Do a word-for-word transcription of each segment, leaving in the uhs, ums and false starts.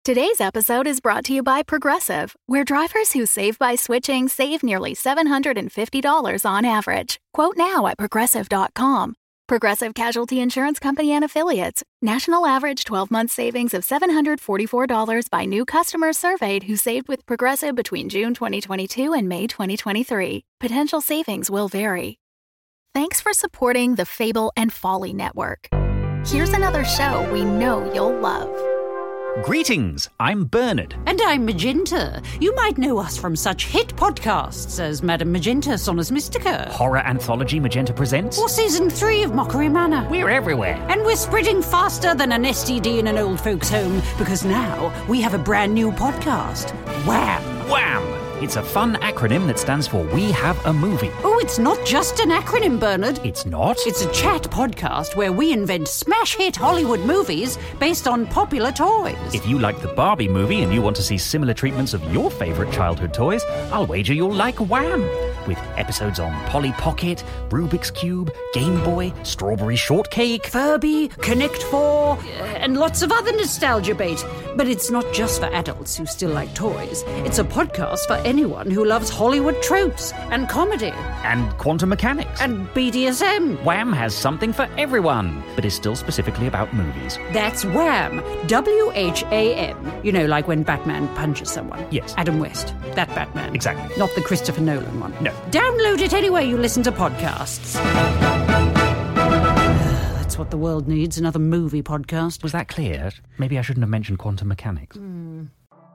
Today's episode is brought to you by Progressive, where drivers who save by switching save nearly seven hundred fifty dollars on average. Quote now at progressive dot com. Progressive Casualty Insurance Company and Affiliates. National average twelve-month savings of seven hundred forty-four dollars by new customers surveyed who saved with Progressive between June twenty twenty-two and May twenty twenty-three. Potential savings will vary. Thanks for supporting the Fable and Folly Network. Here's another show we know you'll love. Greetings, I'm Bernard. And I'm Magenta. You might know us from such hit podcasts as Madame Magenta, Sonus Mystica. Horror anthology Magenta Presents. Or Season three of Mockery Manor. We're everywhere. And we're spreading faster than an S T D in an old folks' home, because now we have a brand new podcast. Wham! Wham! It's a fun acronym that stands for We Have a Movie. Oh, it's not just an acronym, Bernard. It's not? It's a chat podcast where we invent smash hit Hollywood movies based on popular toys. If you like the Barbie movie and you want to see similar treatments of your favourite childhood toys, I'll wager you'll like Wham! With episodes on Polly Pocket, Rubik's Cube, Game Boy, Strawberry Shortcake, Furby, Connect Four, and lots of other nostalgia bait. But it's not just for adults who still like toys. It's a podcast for anyone who loves Hollywood tropes and comedy. And quantum mechanics. And B D S M. Wham has something for everyone, but is still specifically about movies. That's Wham! W H A M. You know, like when Batman punches someone. Yes. Adam West. That Batman. Exactly. Not the Christopher Nolan one. No. Download it anywhere you listen to podcasts. That's what the world needs, another movie podcast. Was that clear? Maybe I shouldn't have mentioned quantum mechanics. Mm.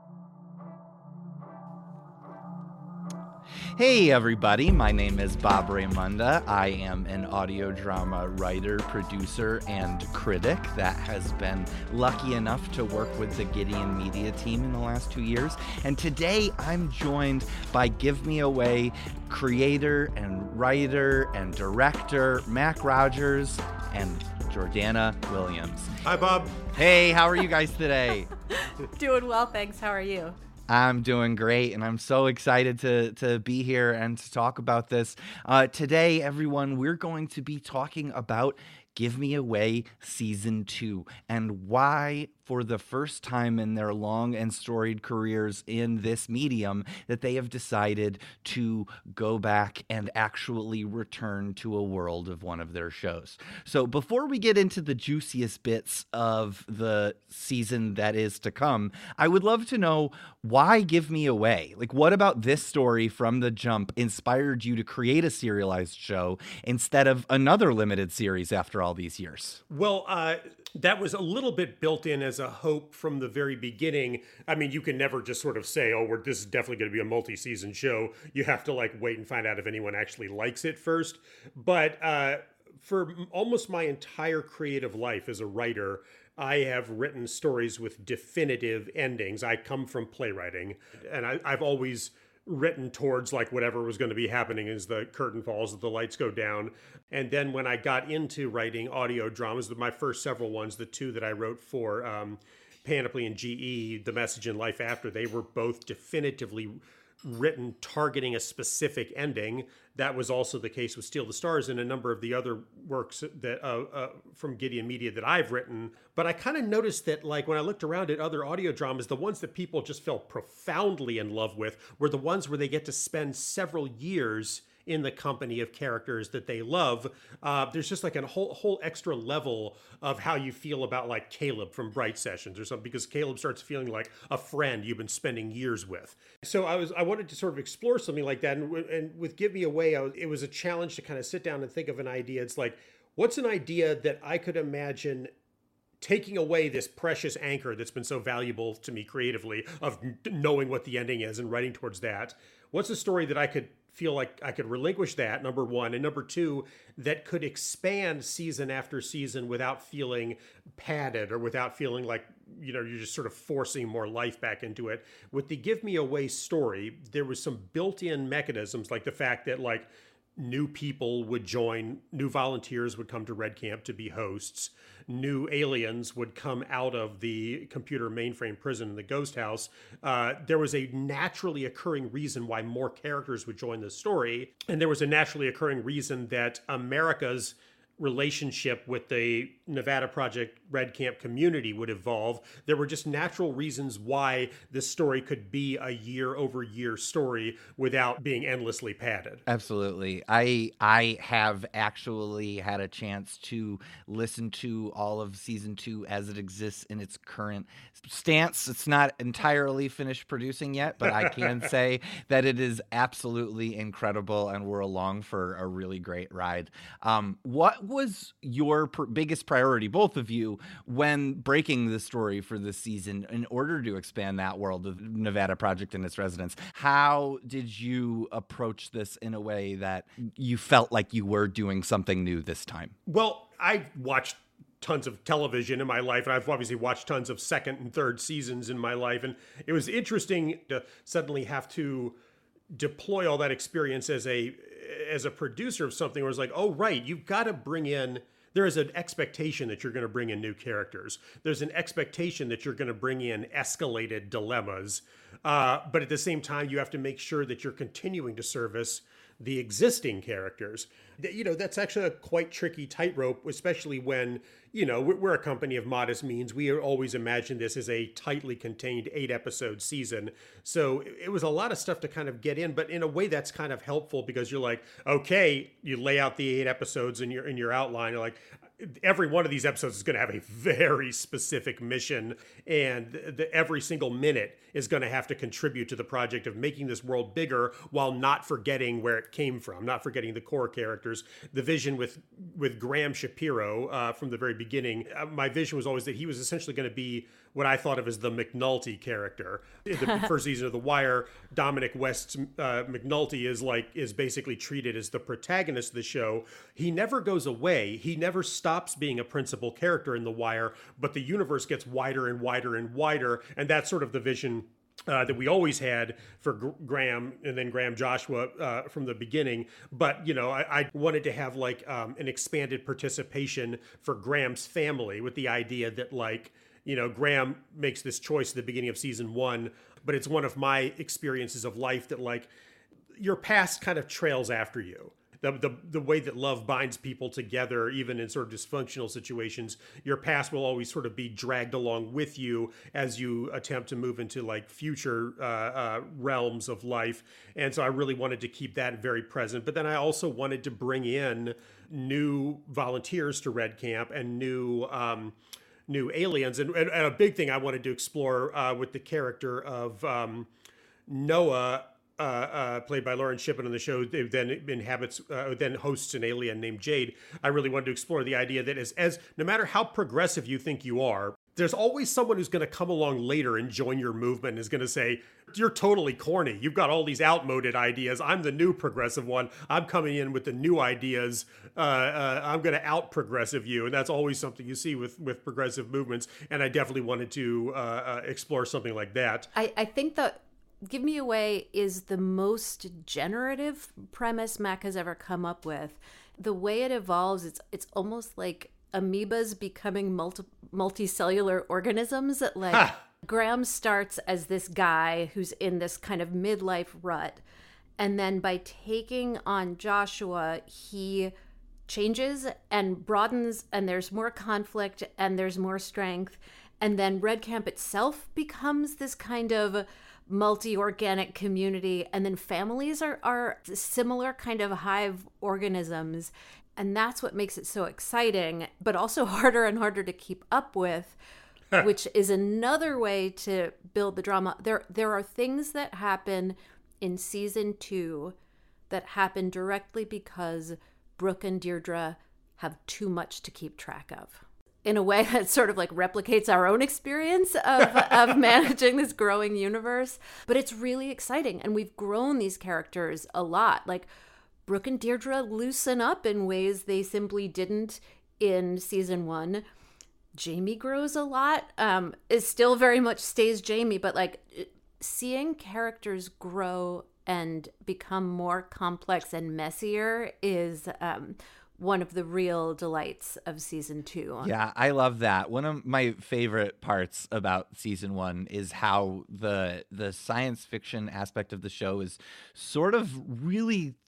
Hey everybody, my name is Bob Raymunda. I am an audio drama writer, producer, and critic that has been lucky enough to work with the Gideon Media team in the last two years. And today I'm joined by Give Me Away creator and writer and director Mac Rogers and Jordana Williams. Hi, Bob. Hey, how are you guys today? Doing well, thanks. How are you? I'm doing great, and I'm so excited to, to be here and to talk about this. Uh, today, everyone, we're going to be talking about Give Me Away Season two and why, for the first time in their long and storied careers in this medium, that they have decided to go back and actually return to a world of one of their shows. So before we get into the juiciest bits of the season that is to come, I would love to know, why Give Me Away? Like, what about this story from the jump inspired you to create a serialized show instead of another limited series after all these years? Well, uh, that was a little bit built in as a hope from the very beginning. I mean, you can never just sort of say, oh, we're, this is definitely going to be a multi-season show. You have to like wait and find out if anyone actually likes it first. But uh, for almost my entire creative life as a writer, I have written stories with definitive endings. I come from playwriting, and I, I've always written towards like whatever was going to be happening as the curtain falls, the lights go down. And then when I got into writing audio dramas, my first several ones, the two that I wrote for um, Panoply and G E, The Message and Life After, they were both definitively written targeting a specific ending. That was also the case with Steal the Stars and a number of the other works that uh, uh, from Gideon Media that I've written. But I kind of noticed that, like, when I looked around at other audio dramas, the ones that people just fell profoundly in love with were the ones where they get to spend several years in the company of characters that they love. Uh, there's just like a whole whole extra level of how you feel about like Caleb from Bright Sessions or something, because Caleb starts feeling like a friend you've been spending years with. So I was I wanted to sort of explore something like that, and, and with Give Me Away, I was, it was a challenge to kind of sit down and think of an idea. It's like, what's an idea that I could imagine taking away this precious anchor that's been so valuable to me creatively of knowing what the ending is and writing towards that? What's a story that I could feel like I could relinquish that, number one, and number two, that could expand season after season without feeling padded or without feeling like, you know, you're just sort of forcing more life back into it. With the Give Me Away story, there was some built-in mechanisms, like the fact that like new people would join, new volunteers would come to Red Camp to be hosts, new aliens would come out of the computer mainframe prison in the ghost house. Uh, there was a naturally occurring reason why more characters would join the story, and there was a naturally occurring reason that America's relationship with the Nevada Project Red Camp community would evolve. There were just natural reasons why this story could be a year over year story without being endlessly padded. Absolutely. I I have actually had a chance to listen to all of season two as it exists in its current stance. It's not entirely finished producing yet, but I can say that it is absolutely incredible, and we're along for a really great ride. Um, what was your pr- biggest priority, both of you, when breaking the story for this season in order to expand that world of Nevada Project and its residents? How did you approach this in a way that you felt like you were doing something new this time? Well, I watched tons of television in my life, and I've obviously watched tons of second and third seasons in my life, and it was interesting to suddenly have to deploy all that experience as a as a producer of something where it's like, oh, right, you've got to bring in, there is an expectation that you're going to bring in new characters. There's an expectation that you're going to bring in escalated dilemmas. Uh, but at the same time, you have to make sure that you're continuing to service the existing characters. You know, that's actually a quite tricky tightrope, especially when, you know, we're a company of modest means. We always imagined this as a tightly contained eight episode season. So it was a lot of stuff to kind of get in, but in a way that's kind of helpful because you're like, okay, you lay out the eight episodes in your, in your outline. You're like, every one of these episodes is going to have a very specific mission, and the, every single minute is going to have to contribute to the project of making this world bigger while not forgetting where it came from, not forgetting the core characters. The vision with with Graham Shapiro uh, from the very beginning, uh, my vision was always that he was essentially going to be what I thought of as the McNulty character. In the first season of The Wire, Dominic West's uh, McNulty is like is basically treated as the protagonist of the show. He never goes away. He never stops being a principal character in The Wire, but the universe gets wider and wider and wider, and that's sort of the vision Uh, that we always had for G- Graham and then Graham Joshua uh, from the beginning. But, you know, I, I wanted to have like um, an expanded participation for Graham's family with the idea that like, you know, Graham makes this choice at the beginning of season one, but it's one of my experiences of life that like your past kind of trails after you. The, the the way that love binds people together, even in sort of dysfunctional situations, your past will always sort of be dragged along with you as you attempt to move into like future uh, uh, realms of life. And so I really wanted to keep that very present. But then I also wanted to bring in new volunteers to Red Camp and new um, new aliens. And, and, and a big thing I wanted to explore uh, with the character of um, Noah, Uh, uh, played by Lauren Shippen on the show, then inhabits, uh, then hosts an alien named Jade. I really wanted to explore the idea that as, as no matter how progressive you think you are, there's always someone who's going to come along later and join your movement and is going to say, you're totally corny. You've got all these outmoded ideas. I'm the new progressive one. I'm coming in with the new ideas. Uh, uh, I'm going to out progressive you. And that's always something you see with, with progressive movements. And I definitely wanted to uh, uh, explore something like that. I, I think that Give Me Away is the most generative premise Mac has ever come up with. The way it evolves, it's it's almost like amoebas becoming multi, multicellular organisms. Like ha! Graham starts as this guy who's in this kind of midlife rut. And then by taking on Joshua, he changes and broadens, and there's more conflict and there's more strength. And then Red Camp itself becomes this kind of multi-organic community, and then families are, are similar kind of hive organisms, and that's what makes it so exciting, but also harder and harder to keep up with, which is another way to build the drama. There, there are things that happen in season two that happen directly because Brooke and Deirdre have too much to keep track of, in a way that sort of like replicates our own experience of, of managing this growing universe. But it's really exciting. And we've grown these characters a lot. Like Brooke and Deirdre loosen up in ways they simply didn't in season one. Jamie grows a lot. Um, is still very much stays Jamie, but like seeing characters grow and become more complex and messier is um, one of the real delights of season two. Yeah, I love that. One of my favorite parts about season one is how the the science fiction aspect of the show is sort of really the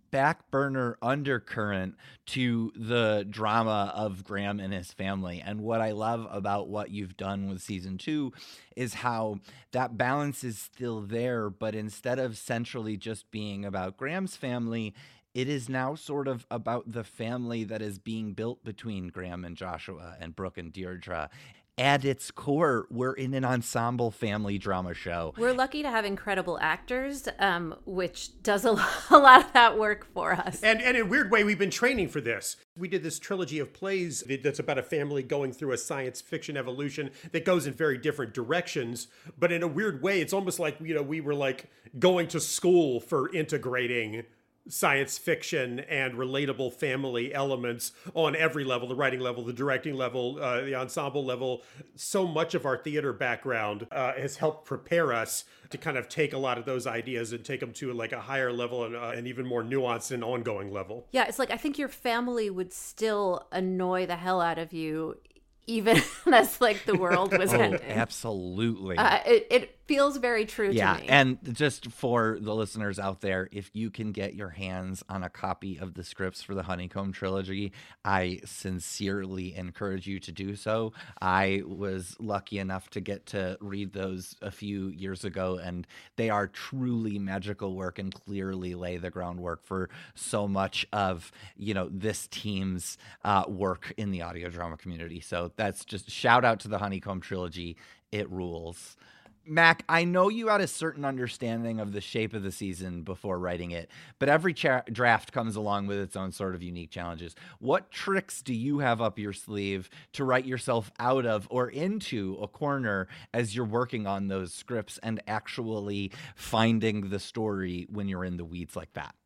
back burner undercurrent to the drama of Graham and his family. And what I love about what you've done with season two is how that balance is still there, but instead of centrally just being about Graham's family, it is now sort of about the family that is being built between Graham and Joshua and Brooke and Deirdre. At its core, we're in an ensemble family drama show. We're lucky to have incredible actors, um, which does a, a lot of that work for us. And, and in a weird way, we've been training for this. We did this trilogy of plays that's about a family going through a science fiction evolution that goes in very different directions. But in a weird way, it's almost like, you know, we were like going to school for integrating science fiction and relatable family elements on every level, the writing level, the directing level, uh, the ensemble level. So much of our theater background uh, has helped prepare us to kind of take a lot of those ideas and take them to like a higher level and uh, an even more nuanced and ongoing level. Yeah, it's like I think your family would still annoy the hell out of you even as like the world was oh, ending. Absolutely. Uh, it, it feels very true yeah, to me. And just for the listeners out there, if you can get your hands on a copy of the scripts for the Honeycomb trilogy, I sincerely encourage you to do so. I was lucky enough to get to read those a few years ago, and they are truly magical work and clearly lay the groundwork for so much of, you know, this team's uh, work in the audio drama community. So that's just shout out to the Honeycomb trilogy. It rules. Mac, I know you had a certain understanding of the shape of the season before writing it, but every cha- draft comes along with its own sort of unique challenges. What tricks do you have up your sleeve to write yourself out of or into a corner as you're working on those scripts and actually finding the story when you're in the weeds like that?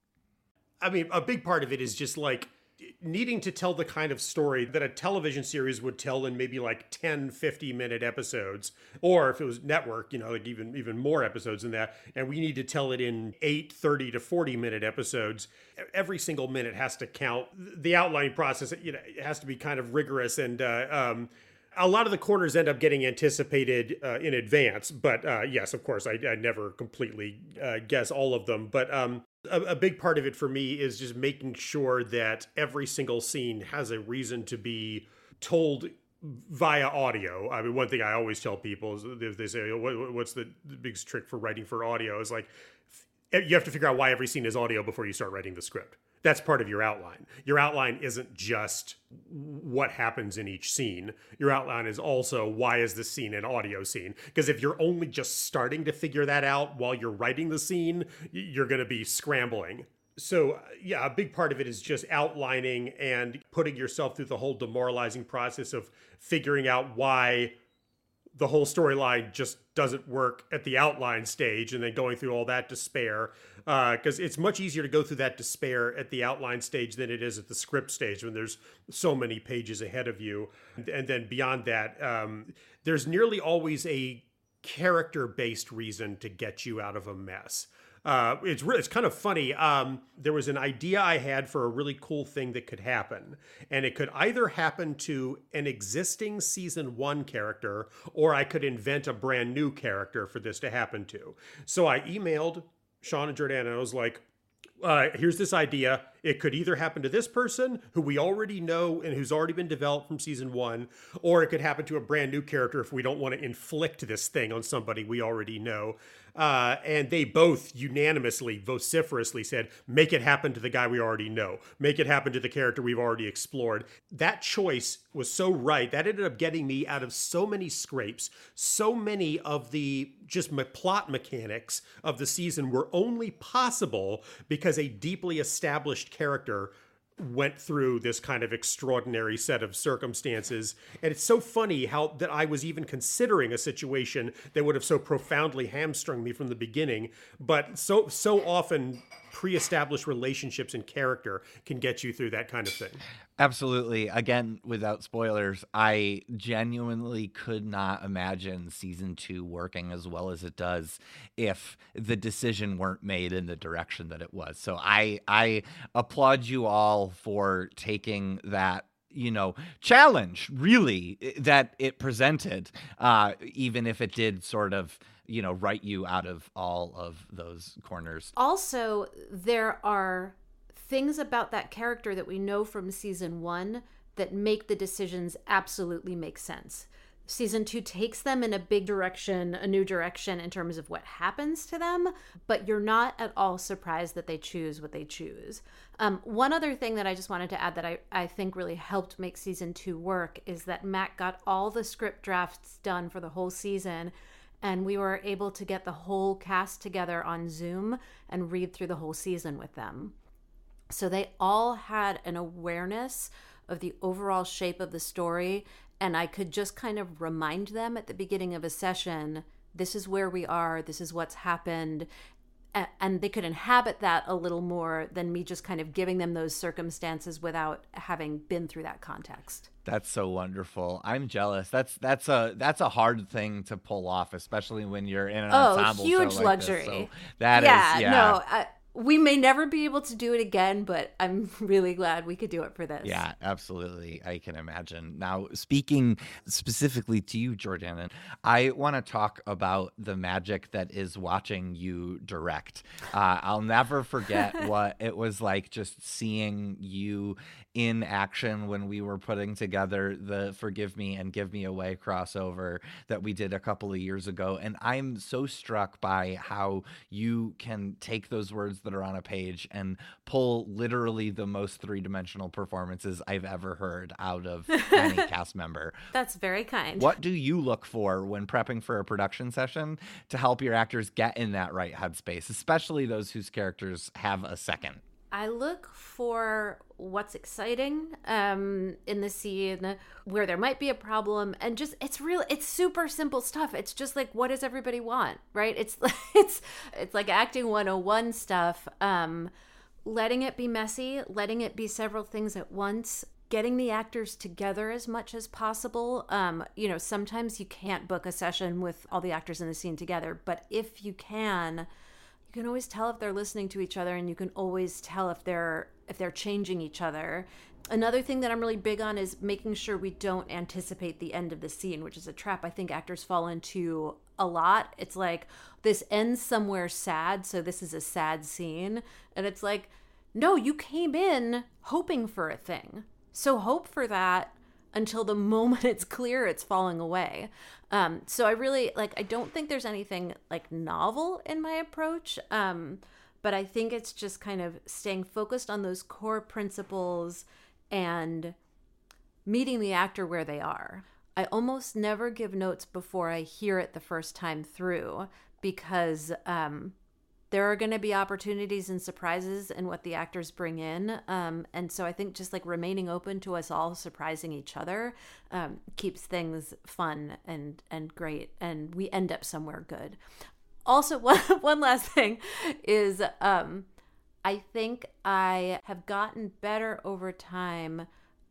I mean, a big part of it is just like needing to tell the kind of story that a television series would tell in maybe like ten, fifty minute episodes, or if it was network, you know, like even, even more episodes than that. And we need to tell it in eight, thirty to forty minute episodes. Every single minute has to count. The outlining process, you know, it has to be kind of rigorous. And, uh, um, a lot of the corners end up getting anticipated uh, in advance, but uh, yes, of course, I, I never completely uh, guess all of them. But um, a, a big part of it for me is just making sure that every single scene has a reason to be told via audio. I mean, one thing I always tell people is if they say, what, what's the biggest trick for writing for audio? Is like, you have to figure out why every scene is audio before you start writing the script. That's part of your outline. Your outline isn't just what happens in each scene. Your outline is also why is this scene an audio scene? Because if you're only just starting to figure that out while you're writing the scene, you're going to be scrambling. So yeah, a big part of it is just outlining and putting yourself through the whole demoralizing process of figuring out why the whole storyline just doesn't work at the outline stage, and then going through all that despair. Because uh, it's much easier to go through that despair at the outline stage than it is at the script stage when there's so many pages ahead of you. And then beyond that, um, there's nearly always a character-based reason to get you out of a mess. Uh, it's re- it's kind of funny. Um, there was an idea I had for a really cool thing that could happen, and it could either happen to an existing season one character, or I could invent a brand new character for this to happen to. So I emailed Sean and Jordana, and I was like, uh, here's this idea. It could either happen to this person who we already know and who's already been developed from season one, or it could happen to a brand new character if we don't want to inflict this thing on somebody we already know. Uh, and they both unanimously, vociferously said, make it happen to the guy we already know. Make it happen to the character we've already explored. That choice was so right. That ended up getting me out of so many scrapes. So many of the just plot mechanics of the season were only possible because a deeply established character went through this kind of extraordinary set of circumstances. And it's so funny how that I was even considering a situation that would have so profoundly hamstrung me from the beginning. But so so often pre-established relationships and character can get you through that kind of thing. Absolutely. Again, without spoilers, I genuinely could not imagine season two working as well as it does if the decision weren't made in the direction that it was. So I I applaud you all for taking that, you know, challenge, really, that it presented, uh, even if it did sort of, you know, write you out of all of those corners. Also, there are things about that character that we know from season one that make the decisions absolutely make sense. Season two takes them in a big direction, a new direction in terms of what happens to them, but you're not at all surprised that they choose what they choose. Um, one other thing that I just wanted to add that I, I think really helped make season two work is that Matt got all the script drafts done for the whole season, and we were able to get the whole cast together on Zoom and read through the whole season with them. So they all had an awareness of the overall shape of the story, and I could just kind of remind them at the beginning of a session, this is where we are, this is what's happened, and they could inhabit that a little more than me just kind of giving them those circumstances without having been through that context. That's so wonderful. I'm jealous. That's that's a that's a hard thing to pull off, especially when you're in an oh, ensemble huge show like luxury. This. So that yeah, is, yeah, no. I, we may never be able to do it again, but I'm really glad we could do it for this. Yeah, absolutely. I can imagine. Now, speaking specifically to you, Jordana, I want to talk about the magic that is watching you direct. Uh, I'll never forget what it was like just seeing you in action when we were putting together the Forgive Me and Give Me Away crossover that we did a couple of years ago. And I'm so struck by how you can take those words that are on a page and pull literally the most three-dimensional performances I've ever heard out of any cast member. That's very kind. What do you look for when prepping for a production session to help your actors get in that right headspace, especially those whose characters have a second? I look for what's exciting um, in the scene, where there might be a problem, and just it's real. It's super simple stuff. It's just like, what does everybody want, right? It's it's it's like acting one oh one stuff. Um, letting it be messy, letting it be several things at once. Getting the actors together as much as possible. Um, you know, sometimes you can't book a session with all the actors in the scene together, but if you can, you can always tell if they're listening to each other, and you can always tell if they're if they're changing each other. Another thing that I'm really big on is making sure we don't anticipate the end of the scene, which is a trap I think actors fall into a lot. It's like, this ends somewhere sad, so this is a sad scene. And it's like, no, you came in hoping for a thing. So hope for that until the moment it's clear it's falling away. Um, so I really, like, I don't think there's anything, like, novel in my approach, um, but I think it's just kind of staying focused on those core principles and meeting the actor where they are. I almost never give notes before I hear it the first time through, because um, there are going to be opportunities and surprises in what the actors bring in. Um, and so I think just like remaining open to us all surprising each other um, keeps things fun and, and great. And we end up somewhere good. Also, one, one last thing is um, I think I have gotten better over time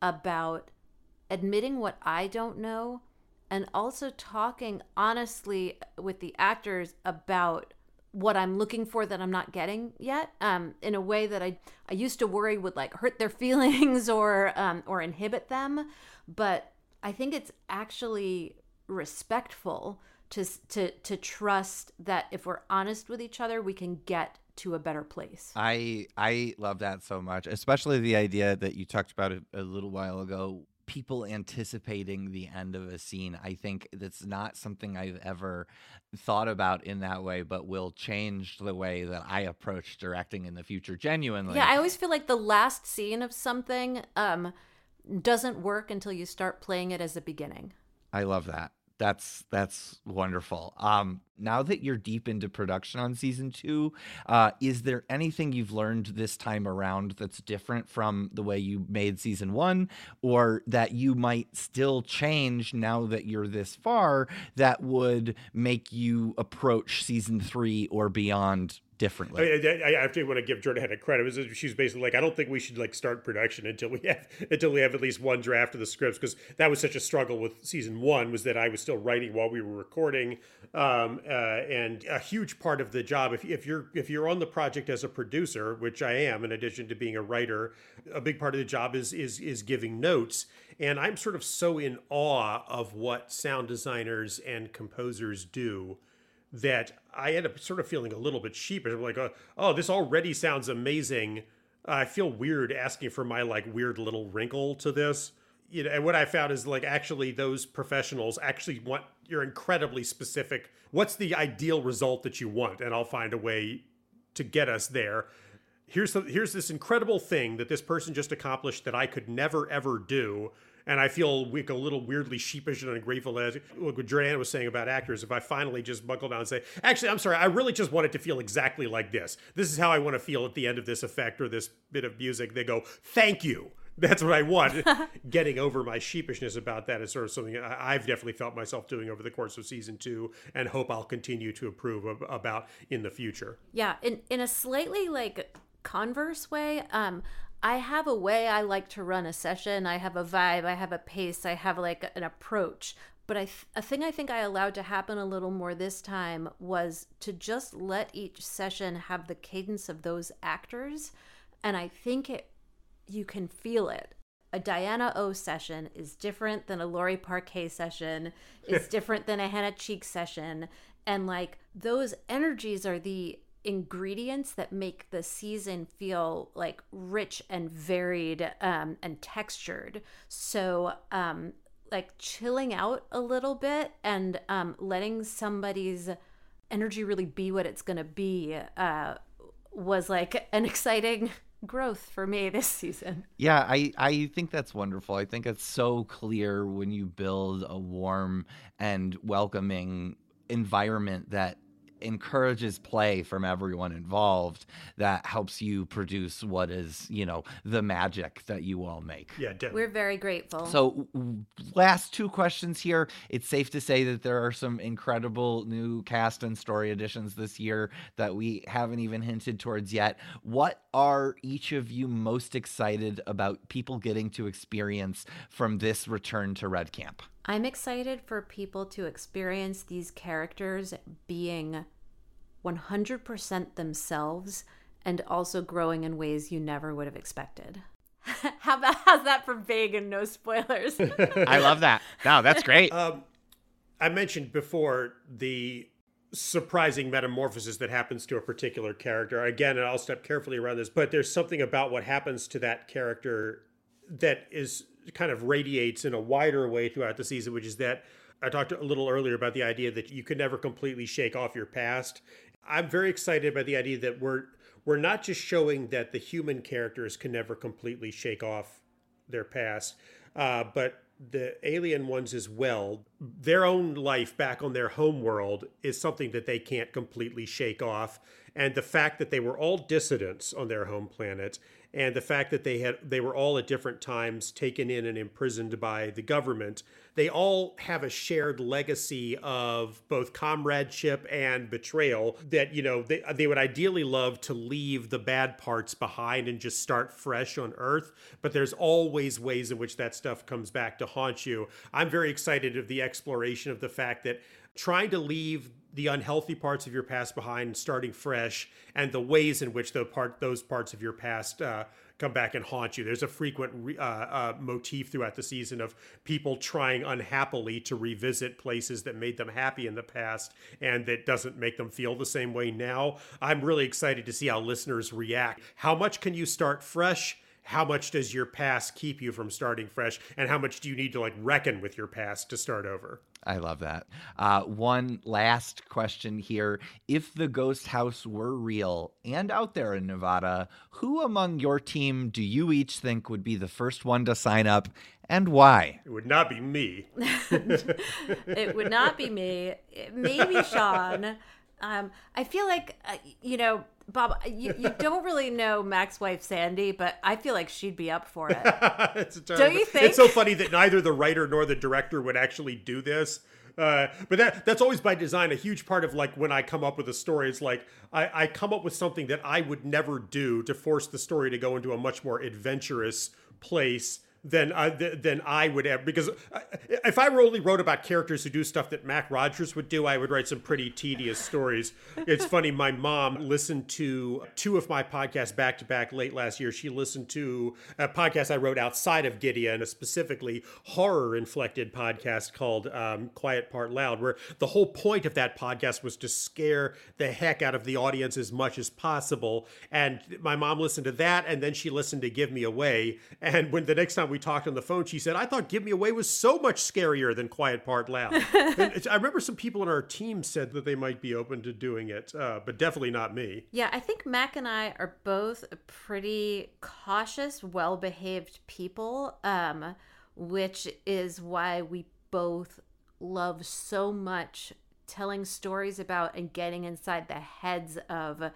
about admitting what I don't know, and also talking honestly with the actors about what I'm looking for that I'm not getting yet, um, in a way that I, I used to worry would like hurt their feelings or um, or inhibit them. But I think it's actually respectful to to to trust that if we're honest with each other, we can get to a better place. I I love that so much, especially the idea that you talked about a, a little while ago. People anticipating the end of a scene. I think that's not something I've ever thought about in that way, but will change the way that I approach directing in the future, genuinely. Yeah, I always feel like the last scene of something um, doesn't work until you start playing it as a beginning. I love that. That's that's wonderful. Um, now that you're deep into production on season two, uh, is there anything you've learned this time around that's different from the way you made season one, or that you might still change now that you're this far that would make you approach season three or beyond differently? I, I, I actually want to give Jordana credit. She's basically like, I don't think we should like start production until we have until we have at least one draft of the scripts, because that was such a struggle with season one, was that I was still writing while we were recording, um, uh, and a huge part of the job, if if you're if you're on the project as a producer, which I am, in addition to being a writer, a big part of the job is is is giving notes. And I'm sort of so in awe of what sound designers and composers do that I end up sort of feeling a little bit sheepish. I'm like, oh, oh, this already sounds amazing. I feel weird asking for my like weird little wrinkle to this. You know, and what I found is like actually those professionals actually want your incredibly specific, what's the ideal result that you want? And I'll find a way to get us there. Here's the, here's this incredible thing that this person just accomplished that I could never, ever do. And I feel like a little weirdly sheepish and ungrateful as what Joanna was saying about actors. If I finally just buckle down and say, actually, I'm sorry, I really just want it to feel exactly like this. This is how I want to feel at the end of this effect or this bit of music. They go, thank you. That's what I want. Getting over my sheepishness about that is sort of something I've definitely felt myself doing over the course of season two and hope I'll continue to improve about in the future. Yeah, in, in a slightly like converse way, um, I have a way I like to run a session. I have a vibe, I have a pace, I have like an approach. But I th- a thing I think I allowed to happen a little more this time was to just let each session have the cadence of those actors. And I think it you can feel it. A Diana O session is different than a Lori Parquet session, is different than a Hannah Cheek session. And like those energies are the ingredients that make the season feel like rich and varied um, and textured. So um, like chilling out a little bit and um, letting somebody's energy really be what it's going to be uh, was like an exciting growth for me this season. Yeah, I, I think that's wonderful. I think it's so clear when you build a warm and welcoming environment that encourages play from everyone involved, that helps you produce what is, you know, the magic that you all make. Yeah, definitely. We're very grateful. So last two questions here. It's safe to say that there are some incredible new cast and story additions this year that we haven't even hinted towards yet. What are each of you most excited about people getting to experience from this return to Red Camp? I'm excited for people to experience these characters being one hundred percent themselves and also growing in ways you never would have expected. How about, how's that for vague and no spoilers? I love that. No, that's great. Um, I mentioned before the surprising metamorphosis that happens to a particular character. Again, and I'll step carefully around this, but there's something about what happens to that character that is kind of radiates in a wider way throughout the season, which is that I talked a little earlier about the idea that you could never completely shake off your past. I'm very excited by the idea that we're we're not just showing that the human characters can never completely shake off their past, uh, but the alien ones as well. Their own life back on their home world is something that they can't completely shake off. And the fact that they were all dissidents on their home planet, and the fact that they had they were all at different times taken in and imprisoned by the government, they all have a shared legacy of both comradeship and betrayal that, you know, they, they would ideally love to leave the bad parts behind and just start fresh on Earth. But there's always ways in which that stuff comes back to haunt you. I'm very excited of the exploration of the fact that trying to leave the unhealthy parts of your past behind, starting fresh, and the ways in which the part, those parts of your past uh, come back and haunt you. There's a frequent re- uh, uh, motif throughout the season of people trying unhappily to revisit places that made them happy in the past and that doesn't make them feel the same way now. I'm really excited to see how listeners react. How much can you start fresh? How much does your past keep you from starting fresh? And how much do you need to like reckon with your past to start over? I love that. Uh, one last question here. If the ghost house were real and out there in Nevada, who among your team do you each think would be the first one to sign up, and why? It would not be me. It would not be me. Maybe Sean. Um, I feel like, uh, you know, Bob, you, you don't really know Mac's wife, Sandy, but I feel like she'd be up for it. It's Don't you think? It's so funny that neither the writer nor the director would actually do this. Uh, but that that's always by design. A huge part of like when I come up with a story is like I, I come up with something that I would never do to force the story to go into a much more adventurous place than I, than I would ever, because if I only wrote about characters who do stuff that Mac Rogers would do, I would write some pretty tedious stories. It's funny, my mom listened to two of my podcasts back to back late last year. She listened to a podcast I wrote outside of Gideon, a specifically horror-inflected podcast called um, Quiet Part Loud, where the whole point of that podcast was to scare the heck out of the audience as much as possible. And my mom listened to that, and then she listened to Give Me Away. And when the next time we talked on the phone, she said, I thought Give Me Away was so much scarier than Quiet Part Loud. And I remember some people on our team said that they might be open to doing it, uh, but definitely not me. Yeah, I think Mac and I are both pretty cautious, well-behaved people, um, which is why we both love so much telling stories about and getting inside the heads of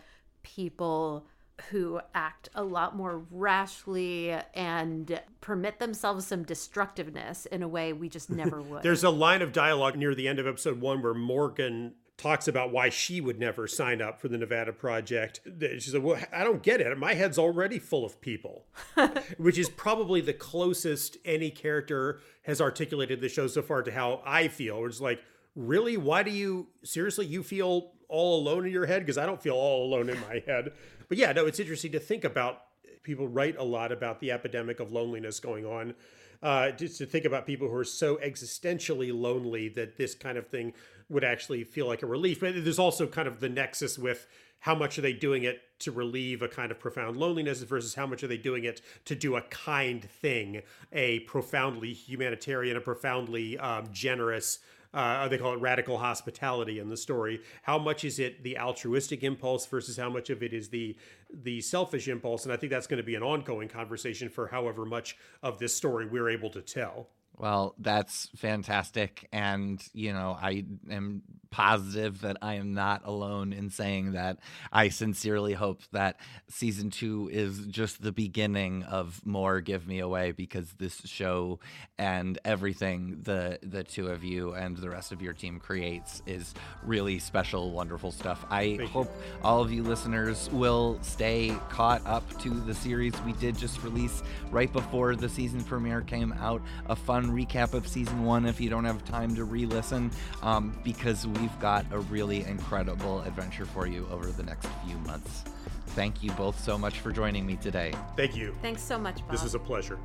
people who act a lot more rashly and permit themselves some destructiveness in a way we just never would. There's a line of dialogue near the end of episode one where Morgan talks about why she would never sign up for the Nevada Project. She said, well, I don't get it. My head's already full of people, which is probably the closest any character has articulated the show so far to how I feel. It's like, really? Why do you, seriously, you feel all alone in your head? Because I don't feel all alone in my head. But yeah, no, it's interesting to think about. People write a lot about the epidemic of loneliness going on. Uh, just to think about people who are so existentially lonely that this kind of thing would actually feel like a relief. But there's also kind of the nexus with how much are they doing it to relieve a kind of profound loneliness versus how much are they doing it to do a kind thing, a profoundly humanitarian, a profoundly um, generous, Uh, they call it radical hospitality in the story. How much is it the altruistic impulse versus how much of it is the the selfish impulse? And I think that's going to be an ongoing conversation for however much of this story we're able to tell. Well, that's fantastic. And, you know, I am positive that I am not alone in saying that. I sincerely hope that season two is just the beginning of more Give Me Away, because this show and everything the the two of you and the rest of your team creates is really special, wonderful stuff. I Thank hope you. all of you listeners will stay caught up to the series we did just release right before the season premiere came out. A fun recap of season one if you don't have time to re-listen, um, because we've got a really incredible adventure for you over the next few months. Thank you both so much for joining me today. Thank you. Thanks so much, Bob. This is a pleasure.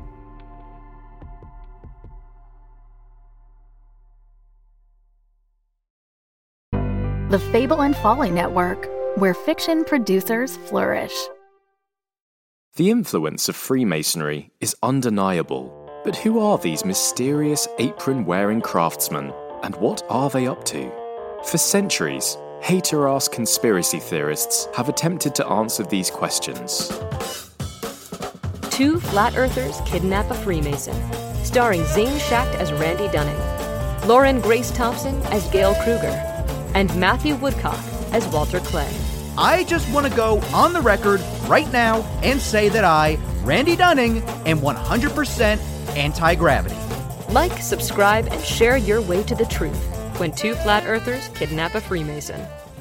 The Fable and Folly Network, where fiction producers flourish. The influence of Freemasonry is undeniable. But who are these mysterious apron-wearing craftsmen, and what are they up to? For centuries, hater-ass conspiracy theorists have attempted to answer these questions. Two Flat Earthers Kidnap a Freemason, starring Zane Schacht as Randy Dunning, Lauren Grace Thompson as Gail Kruger, and Matthew Woodcock as Walter Clay. I just want to go on the record right now and say that I, Randy Dunning, am one hundred percent anti-gravity. Like, subscribe, and share your way to the truth when two Flat Earthers kidnap a Freemason.